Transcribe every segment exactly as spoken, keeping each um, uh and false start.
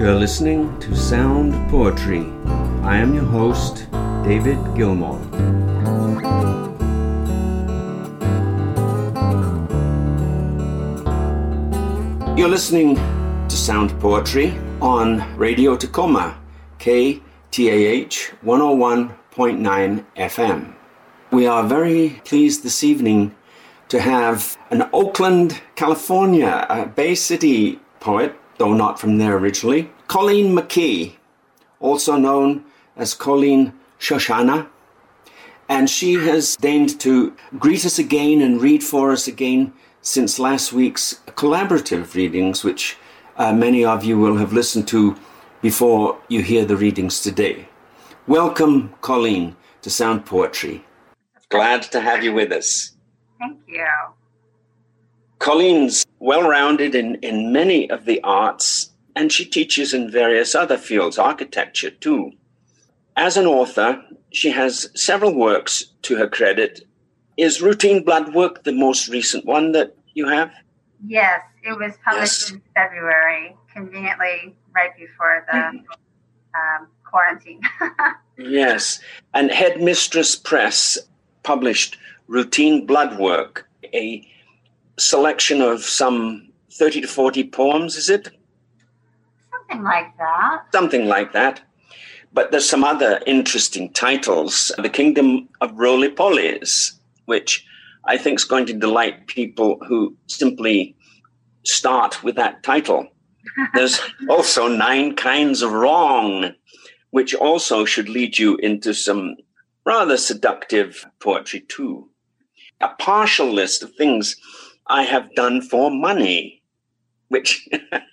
You're listening to Sound Poetry. I am your host, David Gilmore. You're listening to Sound Poetry on Radio Tacoma, K T A H one oh one point nine F M. We are very pleased this evening to have an Oakland, California, a Bay City poet, though not from there originally, Colleen McKee, also known as Colleen Shoshana. And she has deigned to greet us again and read for us again since last week's collaborative readings, which uh, many of you will have listened to before you hear the readings today. Welcome, Colleen, to Sound Poetry. Glad to have you with us. Thank you. Colleen's well-rounded in, in many of the arts, and she teaches in various other fields, architecture too. As an author, she has several works to her credit. Is Routine Blood Work the most recent one that you have? Yes, it was published yes. in February, conveniently right before the mm. um, quarantine. Yes, and Headmistress Press published Routine Blood Work, a selection of some thirty to forty poems, is it? Something like that. Something like that. But there's some other interesting titles. The Kingdom of Roly-Polies, which I think is going to delight people who simply start with that title. There's also Nine Kinds of Wrong, which also should lead you into some rather seductive poetry too. A partial list of things I have done for money, which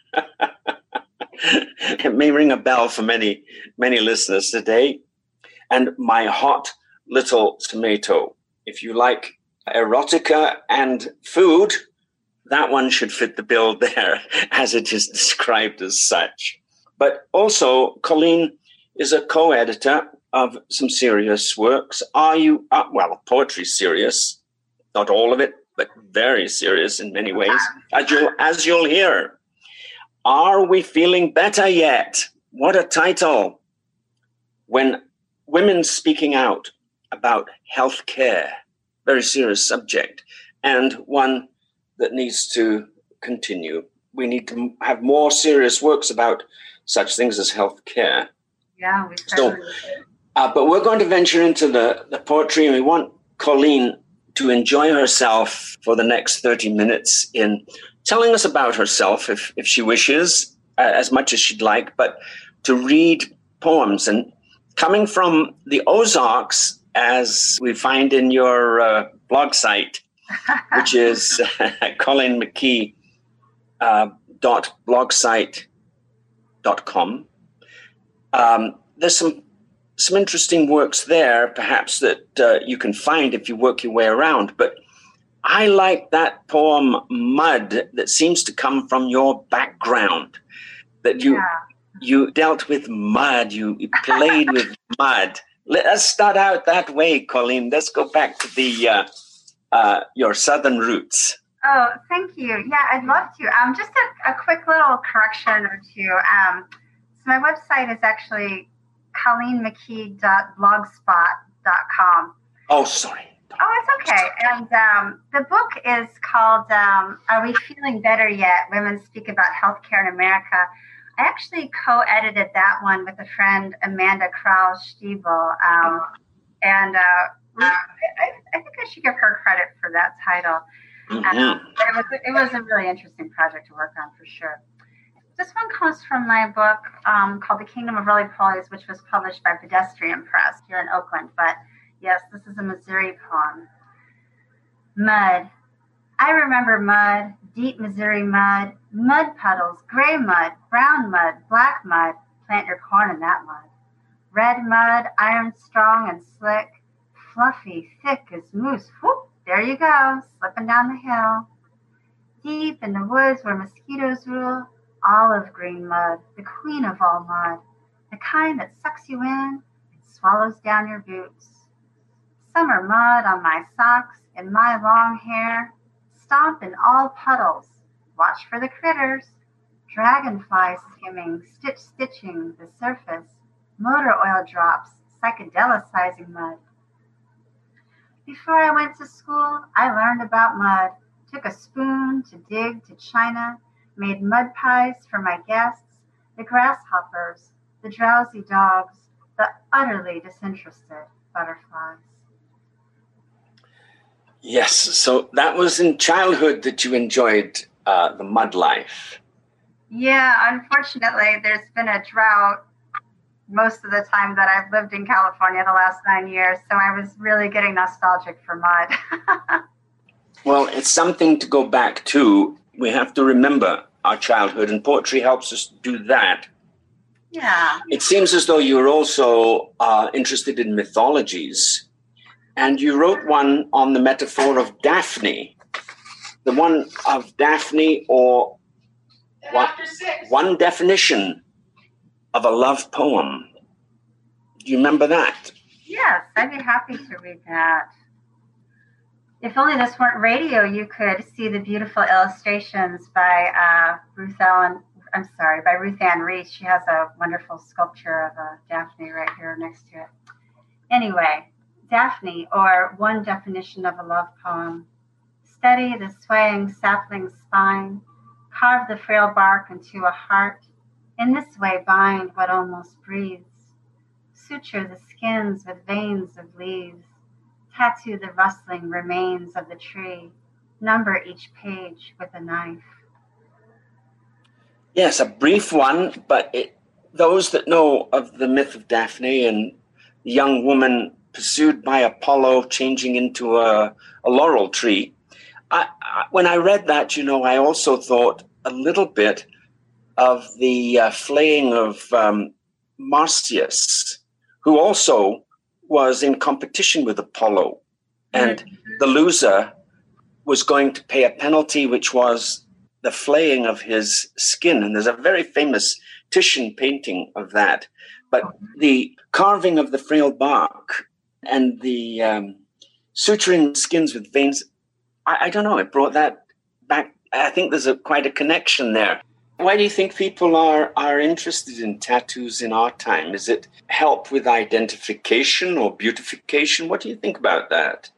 it may ring a bell for many, many listeners today. And My Hot Little Tomato. If you like erotica and food, that one should fit the bill there, as it is described as such. But also, Colleen is a co-editor of some serious works. Are you, uh, well, poetry serious, not all of it, but very serious in many ways, as you'll, as you'll hear. Are We Feeling Better Yet? What a title. When women speaking out about health care, very serious subject, and one that needs to continue. We need to have more serious works about such things as health care. Yeah, we so, uh, but we're going to venture into the, the poetry, and we want Colleen to enjoy herself for the next thirty minutes in telling us about herself, if, if she wishes, uh, as much as she'd like, but to read poems. And coming from the Ozarks, as we find in your uh, blog site, which is uh, Colleen McKee uh, dot blogsite dot com. Um, there's some some interesting works there, perhaps, that uh, you can find if you work your way around. But I like that poem, Mud, that seems to come from your background, that you yeah. you dealt with mud, you, you played with mud. Let's start out that way, Colleen. Let's go back to the uh, uh, your southern roots. Oh, thank you. Yeah, I'd love to. Um, just a, a quick little correction or two. Um, so my website is actually colleen mckee dot blogspot dot com. Oh, sorry. Oh, it's okay. And um, the book is called um, Are We Feeling Better Yet? Women Speak About Healthcare in America. I actually co-edited that one with a friend, Amanda Krause-Stiebel. Um, and uh, we, I, I think I should give her credit for that title. Mm-hmm. Um, it, was, it was a really interesting project to work on, for sure. This one comes from my book um, called The Kingdom of Roly-Polies, which was published by Pedestrian Press here in Oakland. But yes, this is a Missouri poem. Mud. I remember mud, deep Missouri mud, mud puddles, gray mud, brown mud, black mud. Plant your corn in that mud. Red mud, iron strong and slick, fluffy, thick as moose. Whoop, there you go, slipping down the hill. Deep in the woods where mosquitoes rule, olive green mud, the queen of all mud, the kind that sucks you in and swallows down your boots. Summer mud on my socks and my long hair, stomp in all puddles, watch for the critters, dragonfly skimming, stitch stitching the surface, motor oil drops, psychedelicizing mud. Before I went to school, I learned about mud, took a spoon to dig to china, made mud pies for my guests, the grasshoppers, the drowsy dogs, the utterly disinterested butterflies. Yes, so that was in childhood that you enjoyed uh, the mud life. Yeah, unfortunately, there's been a drought most of the time that I've lived in California the last nine years, so I was really getting nostalgic for mud. Well, it's something to go back to. We have to remember our childhood, and poetry helps us do that. Yeah. It seems as though you're also uh, interested in mythologies, and you wrote one on the metaphor of Daphne, the one of Daphne, or one, one definition of a love poem. Do you remember that? Yes, I'd be happy to read that. If only this weren't radio, you could see the beautiful illustrations by uh, Ruth Ellen. I'm sorry, by Ruth Ann Reese. She has a wonderful sculpture of a Daphne right here next to it. Anyway, Daphne, or one definition of a love poem. Steady the swaying sapling spine, carve the frail bark into a heart. In this way bind what almost breathes. Suture the skins with veins of leaves. Tattoo the rustling remains of the tree. Number each page with a knife. Yes, a brief one, but it, those that know of the myth of Daphne and the young woman pursued by Apollo changing into a, a laurel tree, I, I, when I read that, you know, I also thought a little bit of the uh, flaying of um, Marsyas, who also was in competition with Apollo. And mm-hmm. the loser was going to pay a penalty, which was the flaying of his skin. And there's a very famous Titian painting of that. But the carving of the frail bark and the um, suturing skins with veins, I, I don't know, it brought that back. I think there's a, quite a connection there. Why do you think people are, are interested in tattoos in our time? Is it help with identification or beautification? What do you think about that?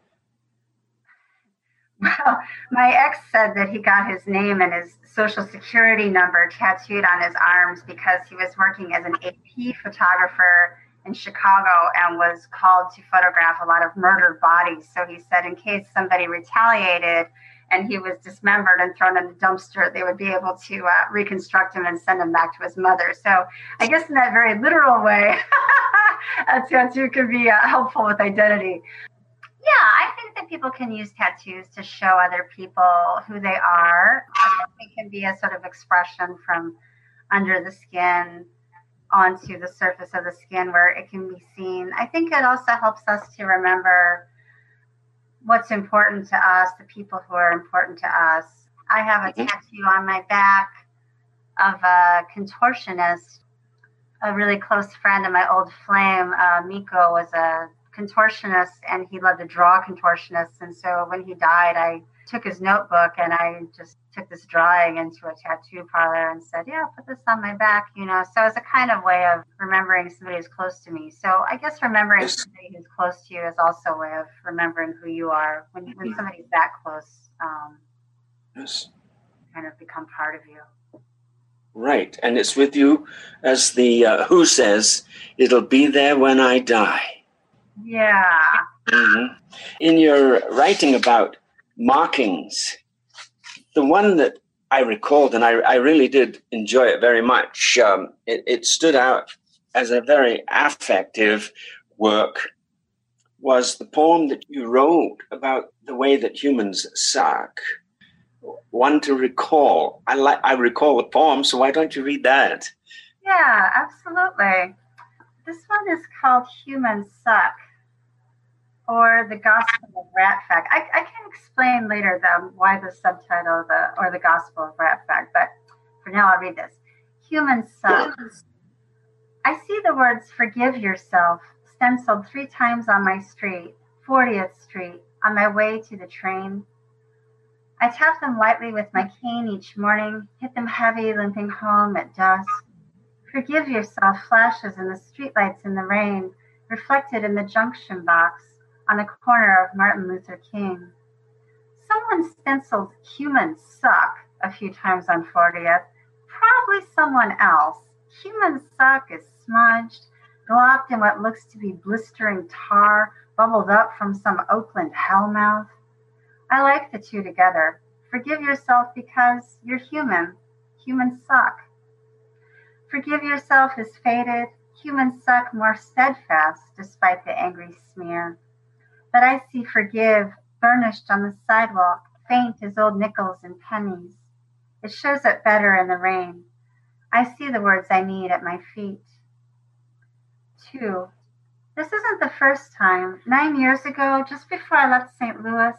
Well, my ex said that he got his name and his social security number tattooed on his arms because he was working as an A P photographer in Chicago and was called to photograph a lot of murdered bodies. So he said in case somebody retaliated and he was dismembered and thrown in the dumpster, they would be able to uh, reconstruct him and send him back to his mother. So I guess in that very literal way, a tattoo can be uh, helpful with identity. Yeah, I think that people can use tattoos to show other people who they are. It can be a sort of expression from under the skin onto the surface of the skin where it can be seen. I think it also helps us to remember what's important to us, the people who are important to us. I have a tattoo on my back of a contortionist, a really close friend of my old flame. Uh, Miko was a contortionist and he loved to draw contortionists. And so when he died, I took his notebook and I just took this drawing into a tattoo parlor and said, yeah, I'll put this on my back, you know. So it's a kind of way of remembering somebody who's close to me. So I guess remembering yes. somebody who's close to you is also a way of remembering who you are. When, when somebody's that close, um, yes. kind of become part of you. Right. And it's with you, as the uh, Who says, it'll be there when I die. Yeah. Mm-hmm. In your writing about markings, the one that I recalled, and I, I really did enjoy it very much, um, it, it stood out as a very affective work, was the poem that you wrote about the way that humans suck. One to recall. I like. I recall the poem, so why don't you read that? Yeah, absolutely. This one is called Humans Suck, or The Gospel of Rat Fact. I, I can explain later the, why the subtitle the, or The Gospel of Rat Fact, but for now I'll read this. Humans suck. I see the words forgive yourself stenciled three times on my street, fortieth Street, on my way to the train. I tap them lightly with my cane each morning, hit them heavy, limping home at dusk. Forgive yourself flashes in the streetlights in the rain, reflected in the junction box on the corner of Martin Luther King. Someone stenciled "humans suck" a few times on fortieth. Probably someone else. "Humans suck" is smudged, glopped in what looks to be blistering tar, bubbled up from some Oakland hellmouth. I like the two together. Forgive yourself because you're human. Humans suck. Forgive yourself is faded. Humans suck more steadfast despite the angry smear. But I see forgive burnished on the sidewalk, faint as old nickels and pennies. It shows up better in the rain. I see the words I need at my feet. Two. This isn't the first time. Nine years ago, just before I left Saint Louis,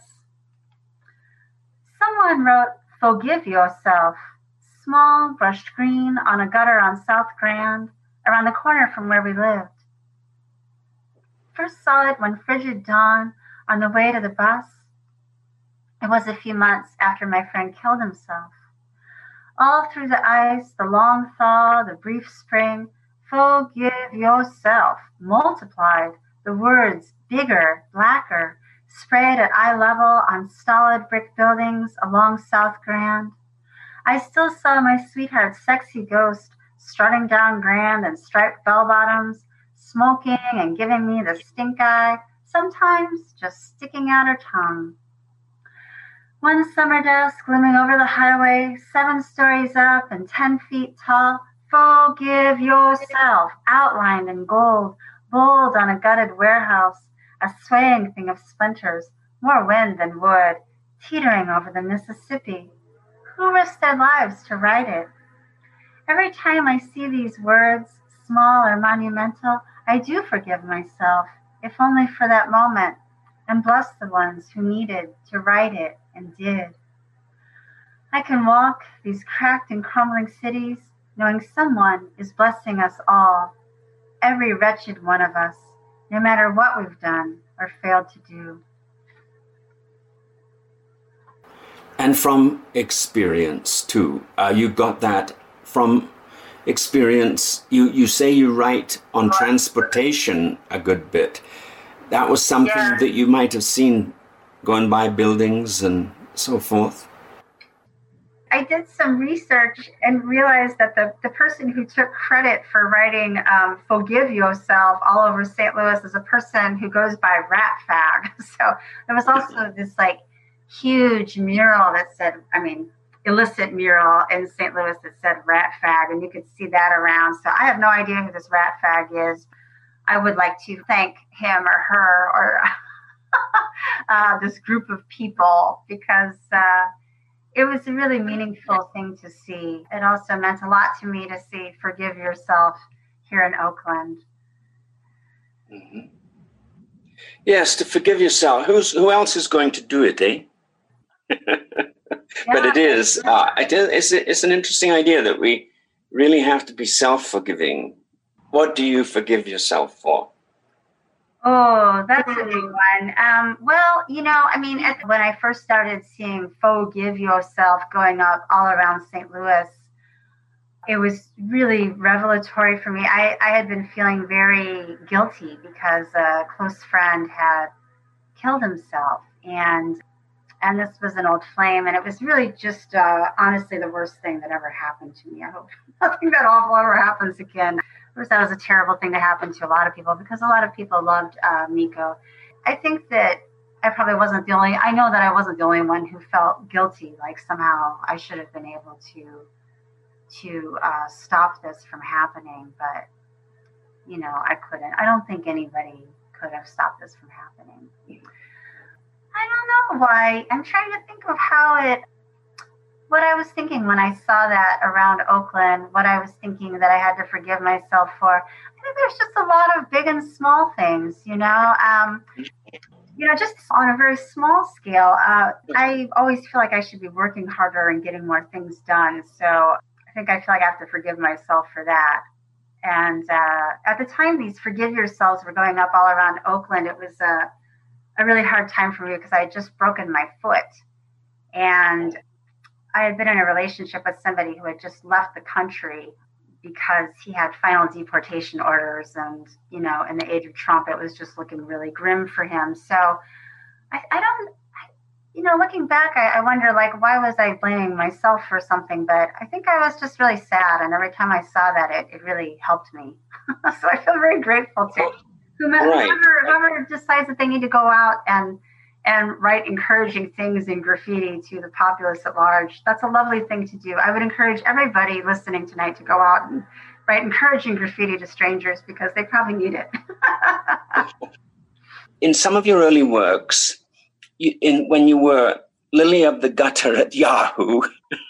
someone wrote, "Forgive yourself," small, brushed green on a gutter on South Grand, around the corner from where we lived. First saw it one frigid dawn on the way to the bus. It was a few months after my friend killed himself. All through the ice, the long thaw, the brief spring, forgive yourself, multiplied, the words bigger, blacker, sprayed at eye level on stolid brick buildings along South Grand. I still saw my sweetheart's sexy ghost strutting down Grand in striped bell-bottoms, smoking and giving me the stink eye, sometimes just sticking out her tongue. One summer dusk looming over the highway, seven stories up and ten feet tall, forgive yourself, outlined in gold, bold on a gutted warehouse, a swaying thing of splinters, more wind than wood, teetering over the Mississippi. Who risked their lives to write it? Every time I see these words, small or monumental, I do forgive myself, if only for that moment, and bless the ones who needed to write it and did. I can walk these cracked and crumbling cities, knowing someone is blessing us all, every wretched one of us, no matter what we've done or failed to do. And from experience, too. Uh, you got that from experience. You, you say you write on transportation a good bit. That was something yeah. that you might have seen going by buildings and so forth. I did some research and realized that the, the person who took credit for writing um, "Forgive Yourself" all over Saint Louis is a person who goes by Rat Fag. So there was also this like huge mural that said, I mean, illicit mural in Saint Louis that said Rat Fag, and you could see that around. So I have no idea who this Rat Fag is. I would like to thank him or her or uh, this group of people because uh, it was a really meaningful thing to see. It also meant a lot to me to see "Forgive Yourself" here in Oakland. Mm-hmm. Yes, to forgive yourself. Who's who else is going to do it, eh? But it is. Uh, it is. It's, it's an interesting idea that we really have to be self-forgiving. What do you forgive yourself for? Oh, that's a big one. Um, well, you know, I mean, at, when I first started seeing "Forgive Yourself" going up all around Saint Louis, it was really revelatory for me. I, I had been feeling very guilty because a close friend had killed himself, and and this was an old flame, and it was really just uh, honestly the worst thing that ever happened to me. I hope nothing that awful ever happens again. Of course, that was a terrible thing to happen to a lot of people because a lot of people loved uh, Miko. I think that I probably wasn't the only, I know that I wasn't the only one who felt guilty, like somehow I should have been able to to uh, stop this from happening, but, you know, I couldn't. I don't think anybody could have stopped this from happening. I don't know why. I'm trying to think of how it, what I was thinking when I saw that around Oakland, what I was thinking that I had to forgive myself for. I think there's just a lot of big and small things, you know, um, you know, just on a very small scale. Uh, I always feel like I should be working harder and getting more things done. So I think I feel like I have to forgive myself for that. And uh, at the time these Forgive Yourselves were going up all around Oakland, it was a, a really hard time for me because I had just broken my foot. And I had been in a relationship with somebody who had just left the country because he had final deportation orders. And, you know, in the age of Trump, it was just looking really grim for him. So I, I don't, I, you know, looking back, I, I wonder, like, why was I blaming myself for something? But I think I was just really sad. And every time I saw that, it, it really helped me. So I feel very grateful to whomever, right. whoever, whoever decides that they need to go out and and write encouraging things in graffiti to the populace at large. That's a lovely thing to do. I would encourage everybody listening tonight to go out and write encouraging graffiti to strangers because they probably need it. In some of your early works, you, in when you were Lily of the Gutter at Yahoo,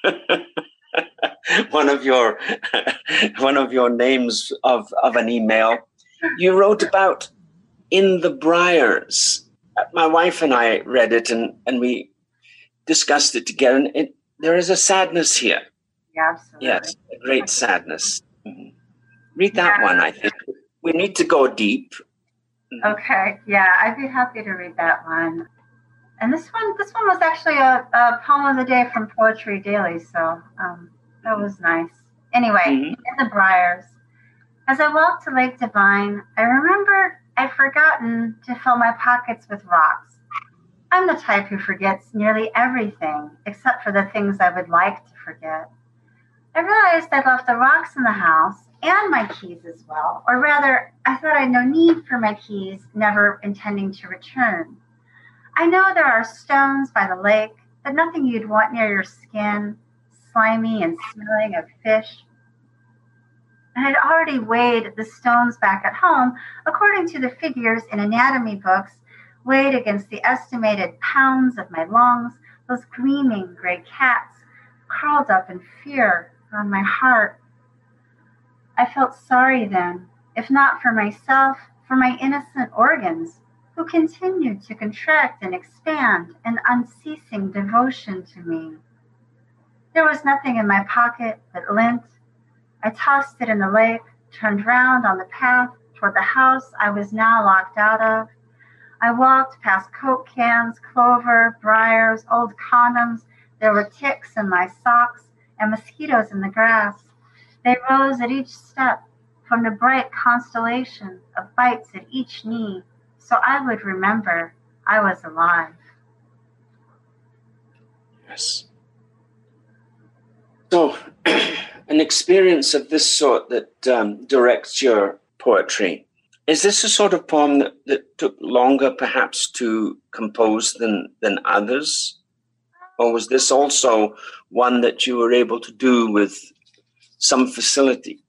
one of your one of your names of, of an email, you wrote about In the Briars. My wife and I read it, and, and we discussed it together. And it, there is a sadness here. Yeah, absolutely. Yes, a great sadness. Mm-hmm. Read that yeah. one, I think. We need to go deep. Mm-hmm. Okay, yeah, I'd be happy to read that one. And this one, this one was actually a, a poem of the day from Poetry Daily, so um, that was nice. Anyway, mm-hmm. In the Briars. As I walked to Lake Divine, I remembered I'd forgotten to fill my pockets with rocks. I'm the type who forgets nearly everything except for the things I would like to forget. I realized I'd left the rocks in the house and my keys as well, or rather, I thought I'd no need for my keys, never intending to return. I know there are stones by the lake, but nothing you'd want near your skin, slimy and smelling of fish. And I'd already weighed the stones back at home according to the figures in anatomy books, weighed against the estimated pounds of my lungs, those gleaming gray cats curled up in fear on my heart. I felt sorry then, if not for myself, for my innocent organs, who continued to contract and expand in unceasing devotion to me. There was nothing in my pocket but lint. I tossed it in the lake, turned round on the path toward the house I was now locked out of. I walked past Coke cans, clover, briars, old condoms. There were ticks in my socks and mosquitoes in the grass. They rose at each step from the bright constellation of bites at each knee, so I would remember I was alive. Yes. So, an experience of this sort that um, directs your poetry, is this a sort of poem that, that took longer perhaps to compose than, than others? Or was this also one that you were able to do with some facility?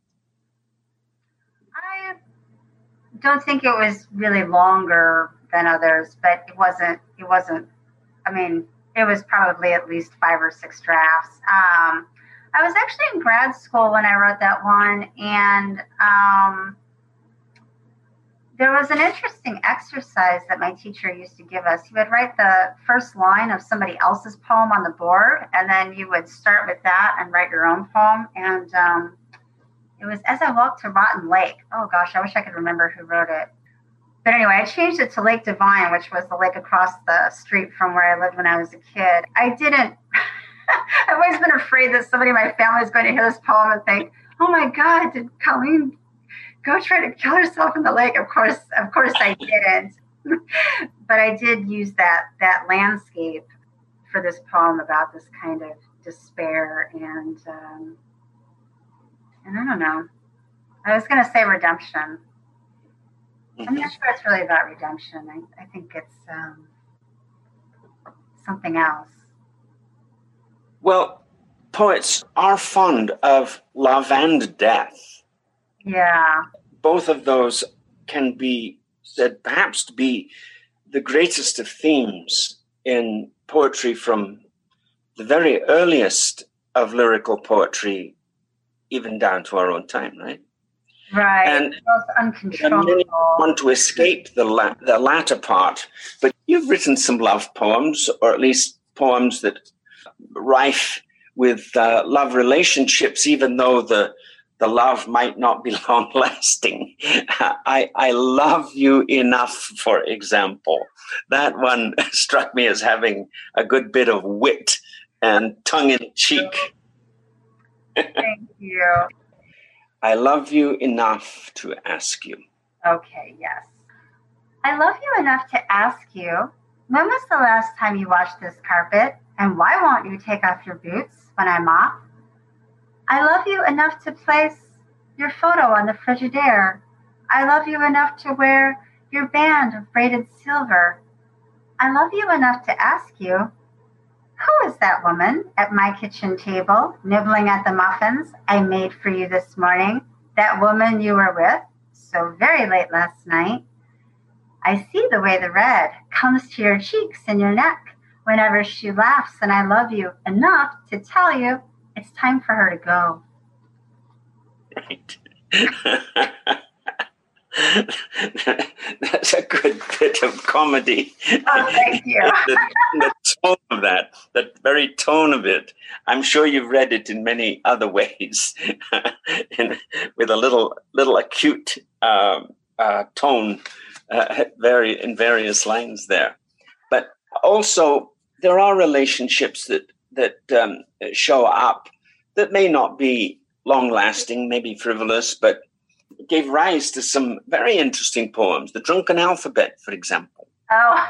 I don't think it was really longer than others, but it wasn't, it wasn't, I mean, it was probably at least five or six drafts. Um, I was actually in grad school when I wrote that one, and um, there was an interesting exercise that my teacher used to give us. He would write the first line of somebody else's poem on the board, and then you would start with that and write your own poem. And um, it was As I Walked to Rotten Lake. Oh, gosh, I wish I could remember who wrote it. But anyway, I changed it to Lake Divine, which was the lake across the street from where I lived when I was a kid. I didn't... I've always been afraid that somebody in my family is going to hear this poem and think, oh my God, did Colleen go try to kill herself in the lake? Of course, of course I didn't. But I did use that that landscape for this poem about this kind of despair and, um, and I don't know. I was going to say redemption. I'm not sure it's really about redemption. I, I think it's um, something else. Well, poets are fond of love and death. Yeah. Both of those can be said perhaps to be the greatest of themes in poetry from the very earliest of lyrical poetry, even down to our own time, right? Right. And both uncontrollable. Many want to escape the, la- the latter part, but you've written some love poems, or at least poems that rife with uh, love relationships, even though the the love might not be long-lasting. I, I love you enough, for example. That one struck me as having a good bit of wit and tongue-in-cheek. Thank you. I love you enough to ask you. Okay, yes. I love you enough to ask you, when was the last time you washed this carpet? And why won't you take off your boots when I'm off? I love you enough to place your photo on the Frigidaire. I love you enough to wear your band of braided silver. I love you enough to ask you, who is that woman at my kitchen table nibbling at the muffins I made for you this morning? That woman you were with so very late last night. I see the way the red comes to your cheeks and your neck whenever she laughs, and I love you enough to tell you it's time for her to go. Right. That's a good bit of comedy. Oh, thank you. the, the tone of that, the very tone of it. I'm sure you've read it in many other ways, in, with a little little acute uh, uh, tone, uh, very in various lines there. But also, there are relationships that that um, show up that may not be long-lasting, maybe frivolous, but gave rise to some very interesting poems. The Drunken Alphabet, for example. Oh,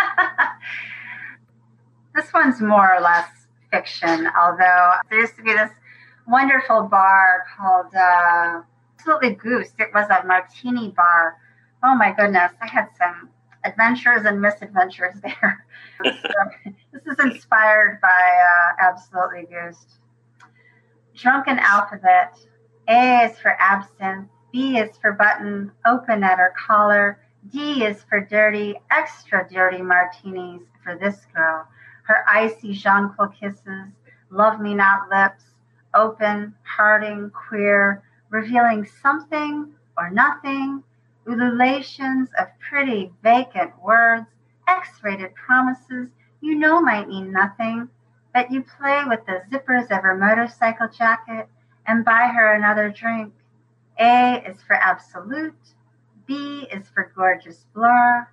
this one's more or less fiction, although there used to be this wonderful bar called uh, Absolutely Goose. It was a martini bar. Oh my goodness, I had some adventures and misadventures there. So, this is inspired by uh, Absolutely Goose. Drunken Alphabet. A is for absinthe. B is for button, open at her collar. D is for dirty, extra dirty martinis for this girl. Her icy jonquil kisses, love me not lips, open, parting, queer, revealing something or nothing, ululations of pretty vacant words, X-rated promises you know might mean nothing, but you play with the zippers of her motorcycle jacket and buy her another drink. A is for absolute. B is for gorgeous blur.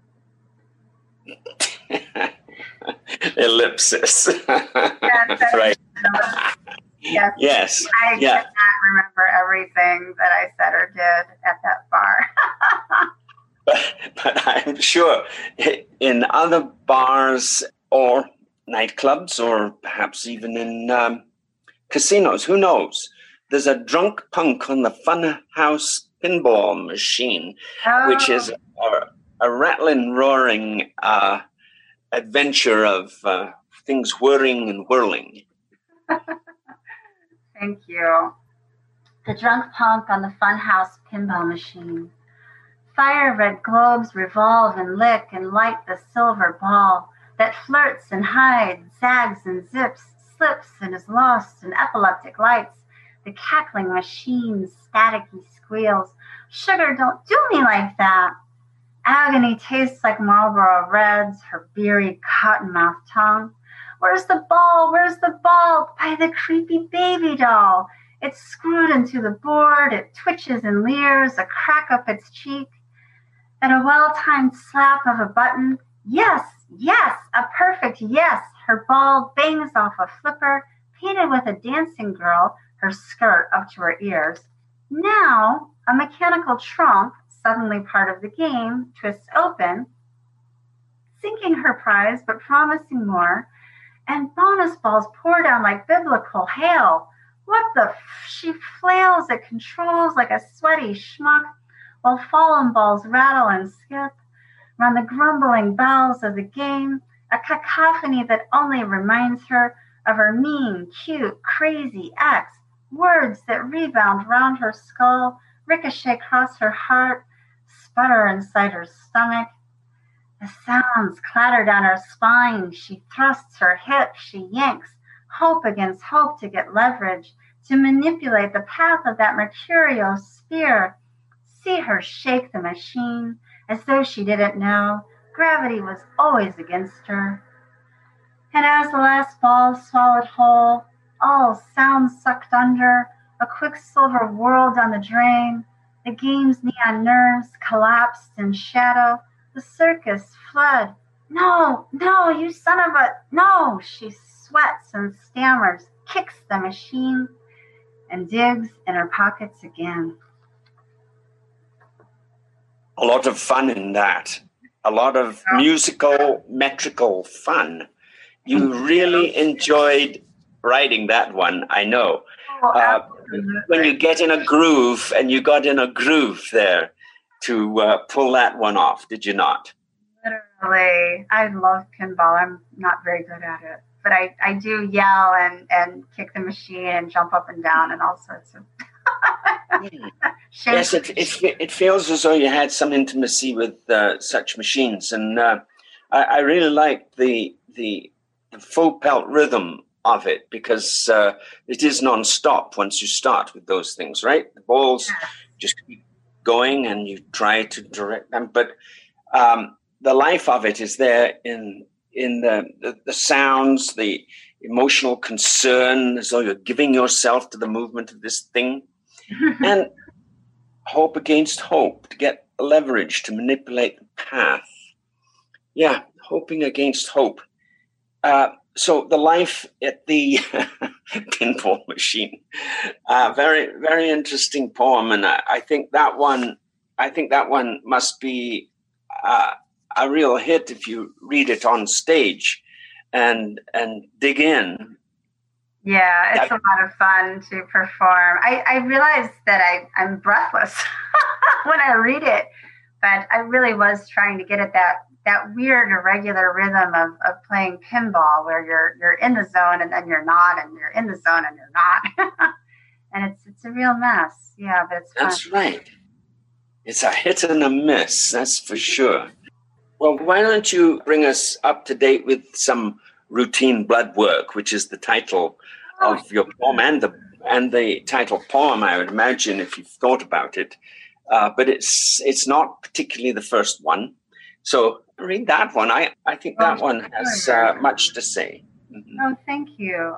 Ellipsis. Yes, right. Yes. Yes. I yeah. cannot remember everything that I said or did at that bar. but, but I'm sure in other bars or nightclubs, or perhaps even in um, casinos, who knows? There's a drunk punk on the Funhouse pinball machine, Oh. which is a, a rattling, roaring uh, adventure of uh, things whirring and whirling. Thank you. The drunk punk on the Funhouse pinball machine. Fire red globes revolve and lick and light the silver ball that flirts and hides, zags and zips, slips and is lost in epileptic lights. The cackling machine's staticky squeals. Sugar, don't do me like that. Agony tastes like Marlboro Reds, her beery cottonmouth tongue. Where's the ball? Where's the ball? By the creepy baby doll. It's screwed into the board. It twitches and leers, a crack up its cheek. And a well-timed slap of a button. Yes, yes, a perfect yes. Her ball bangs off a flipper, painted with a dancing girl, her skirt up to her ears. Now, a mechanical trunk, suddenly part of the game, twists open, sinking her prize but promising more, and bonus balls pour down like biblical hail. What the f- she flails, it controls like a sweaty schmuck, while fallen balls rattle and skip, run the grumbling bowels of the game, a cacophony that only reminds her of her mean, cute, crazy ex. Words that rebound round her skull, ricochet across her heart, sputter inside her stomach. The sounds clatter down her spine. She thrusts her hips, she yanks, hope against hope to get leverage, to manipulate the path of that mercurial sphere. See her shake the machine as though she didn't know gravity was always against her. And as the last ball swallowed whole, all sounds sucked under, A quicksilver whirl down the drain. The game's neon nerves collapsed in shadow. The circus flood. No, no, you son of a... No, she sweats and stammers, kicks the machine, and digs in her pockets again. A lot of fun in that. A lot of musical, metrical fun. You really enjoyed writing that one, I know. Uh, when you get in a groove, and you got in a groove there to uh, pull that one off, did you not? Literally. I love pinball. I'm not very good at it. But I, I do yell and, and kick the machine and jump up and down and all sorts of... Yes, it, it it feels as though you had some intimacy with uh, such machines. And uh, I, I really like the, the, the full pelt rhythm of it, because uh, it is non-stop once you start with those things, right? The balls yeah. just keep going and you try to direct them. But um, the life of it is there in in the, the, the sounds, the emotional concern, as though you're giving yourself to the movement of this thing. And hope against hope, to get leverage, to manipulate the path. Yeah, hoping against hope. Uh, so the life at the pinball machine, uh, very, very interesting poem. And I, I think that one, I think that one must be uh, a real hit if you read it on stage and, and dig in. Yeah, it's that, a lot of fun to perform. I, I realized that I, I'm breathless when I read it, but I really was trying to get at that that weird irregular rhythm of, of playing pinball, where you're you're in the zone and then you're not, and you're in the zone and you're not. And it's it's a real mess. Yeah, but it's fun. That's right. It's a hit and a miss, that's for sure. Well, why don't you bring us up to date with some routine blood work, which is the title oh. of your poem, and the and the title poem, I would imagine, if you've thought about it. Uh, but it's it's not particularly the first one. So read that one. I, I think that oh, one has uh, much to say. Mm-hmm. Oh, thank you.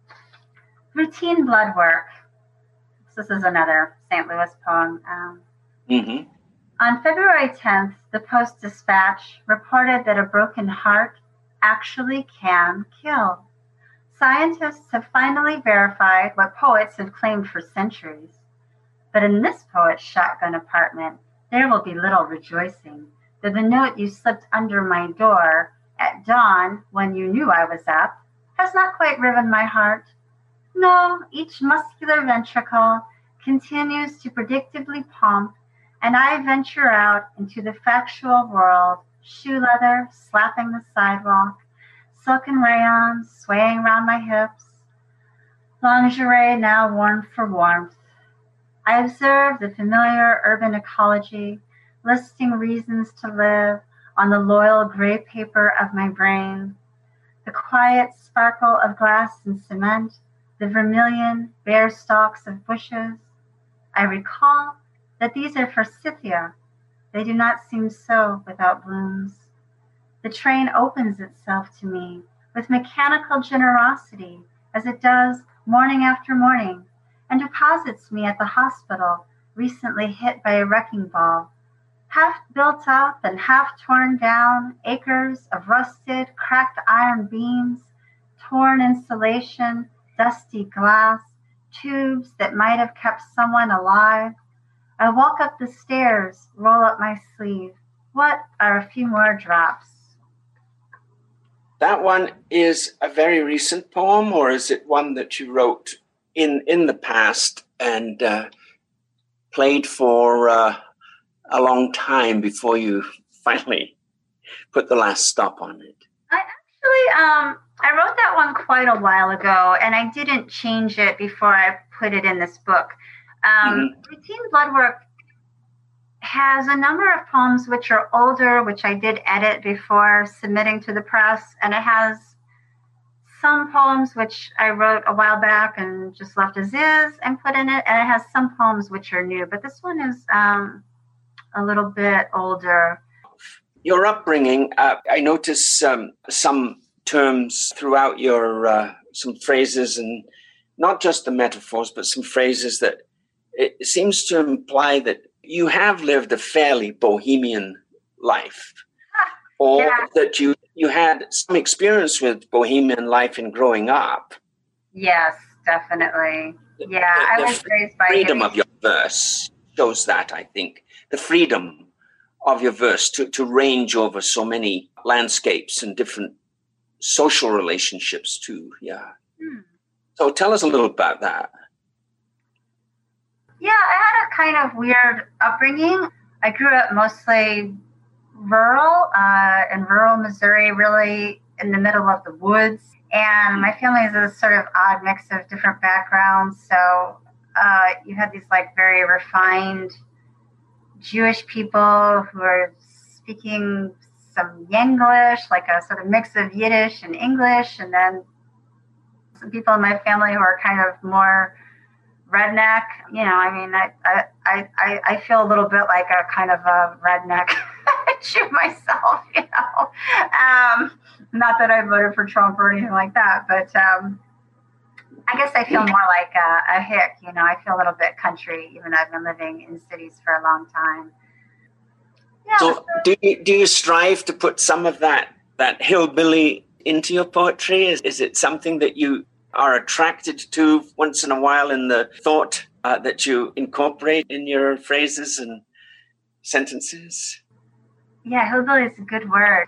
Routine blood work. This is another Saint Louis poem. Um, mm-hmm. On February tenth, the Post-Dispatch reported that a broken heart actually can kill. Scientists have finally verified what poets have claimed for centuries. But in this poet's shotgun apartment, there will be little rejoicing that the note you slipped under my door at dawn when you knew I was up has not quite riven my heart. No, each muscular ventricle continues to predictably pump, and I venture out into the factual world, shoe leather slapping the sidewalk, silken rayons swaying round my hips, lingerie now worn for warmth. I observe the familiar urban ecology, listing reasons to live on the loyal gray paper of my brain, the quiet sparkle of glass and cement, the vermilion bare stalks of bushes. I recall that these are forsythia. They do not seem so without blooms. The train opens itself to me with mechanical generosity, as it does morning after morning, and deposits me at the hospital recently hit by a wrecking ball. Half built up and half torn down, acres of rusted, cracked iron beams, torn insulation, dusty glass, tubes that might have kept someone alive. I walk up the stairs, roll up my sleeve. What are a few more drops? That one is a very recent poem, or is it one that you wrote in, in the past and uh, played for uh, a long time before you finally put the last stop on it? I actually, um, I wrote that one quite a while ago, and I didn't change it before I put it in this book. Um, mm-hmm. Routine blood work has a number of poems which are older, which I did edit before submitting to the press, and it has some poems which I wrote a while back and just left as is and put in it, and it has some poems which are new, but this one is um, a little bit older. Your upbringing, uh, I notice um, some terms throughout your, uh, some phrases and not just the metaphors, but some phrases that it seems to imply that you have lived a fairly bohemian life, or yeah. that you, you had some experience with bohemian life in growing up. Yes, definitely. Yeah, the, I was raised by freedom hippies. of your verse shows that, I think. The freedom of your verse to, to range over so many landscapes and different social relationships too. Yeah. Hmm. So tell us a little about that. Yeah, I had a kind of weird upbringing. I grew up mostly rural, uh, in rural Missouri, really in the middle of the woods. And my family is a sort of odd mix of different backgrounds. So uh, you had these like very refined Jewish people who are speaking some Yenglish, like a sort of mix of Yiddish and English. And then some people in my family who are kind of more redneck. You know, I mean, I I, I, I feel a little bit like a kind of a redneck Jew myself, you know. Um, not that I voted for Trump or anything like that, but um, I guess I feel more like a, a hick, you know. I feel a little bit country, even though I've been living in cities for a long time. Yeah, so, so do you, do you strive to put some of that that hillbilly into your poetry? Is is it something that you are attracted to once in a while in the thought uh, that you incorporate in your phrases and sentences? Yeah, hillbilly is a good word.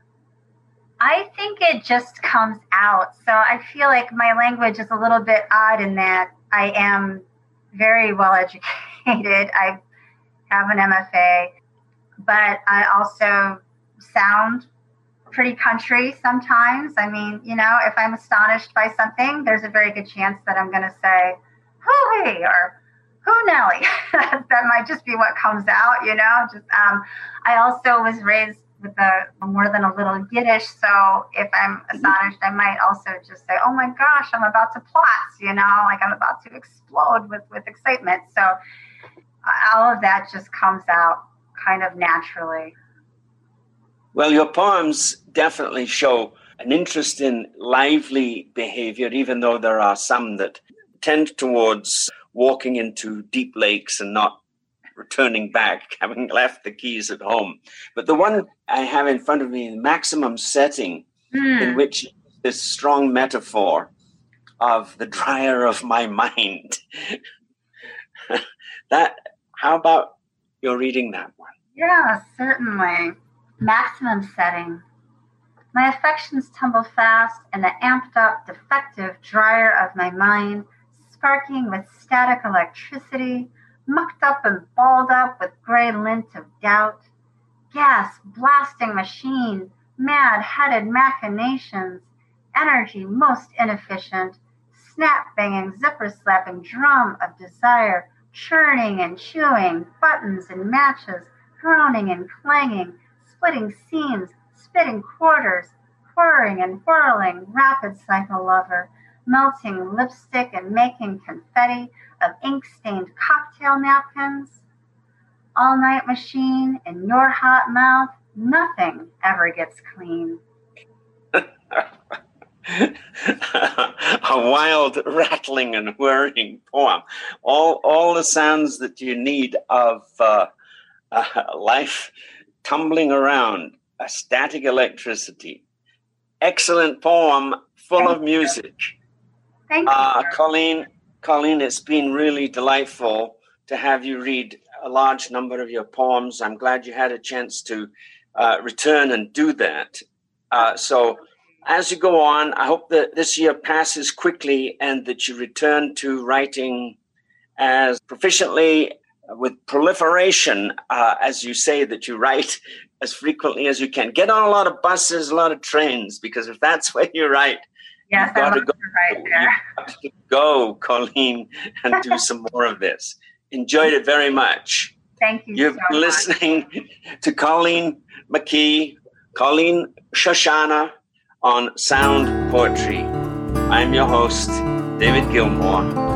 I think it just comes out. So I feel like my language is a little bit odd in that I am very well educated. I have an M F A, but I also sound pretty country sometimes. I mean, you know, if I'm astonished by something, there's a very good chance that I'm going to say, hooey, or who Nelly. That might just be what comes out, you know. Just um, I also was raised with a more than a little Yiddish, so if I'm astonished, I might also just say, "Oh my gosh, I'm about to platz," you know, like I'm about to explode with with excitement. So all of that just comes out kind of naturally. Well, your poems definitely show an interest in lively behavior, even though there are some that tend towards walking into deep lakes and not returning back, having left the keys at home. But the one I have in front of me, the Maximum Setting, Mm. in which this strong metaphor of the dryer of my mind. That, how about you're reading that one? Yeah, certainly. Maximum Setting. My affections tumble fast in the amped up, defective dryer of my mind, sparking with static electricity, mucked up and balled up with gray lint of doubt. Gas blasting machine, mad-headed machinations, energy most inefficient, snap-banging, zipper-slapping drum of desire, churning and chewing, buttons and matches, groaning and clanging, splitting seams, spitting quarters, whirring and whirling, rapid cycle lover, melting lipstick and making confetti of ink-stained cocktail napkins. All-night machine in your hot mouth, nothing ever gets clean. A wild, rattling and whirring poem. All, all the sounds that you need of uh, uh, life tumbling around, a static electricity. Excellent poem, full Thank of music. Thank you. Uh, Colleen, Colleen, it's been really delightful to have you read a large number of your poems. I'm glad you had a chance to uh, return and do that. Uh, so as you go on, I hope that this year passes quickly and that you return to writing as proficiently, with proliferation, uh, as you say, that you write as frequently as you can. Get on a lot of buses, a lot of trains, because if that's where you write, Yes, you've got I to go, right there. you've got to go, Colleen, and do some more of this. Enjoyed it very much. Thank you You've so been much. listening to Colleen McKee, Colleen Shoshana on Sound Poetry. I'm your host, David Gilmore.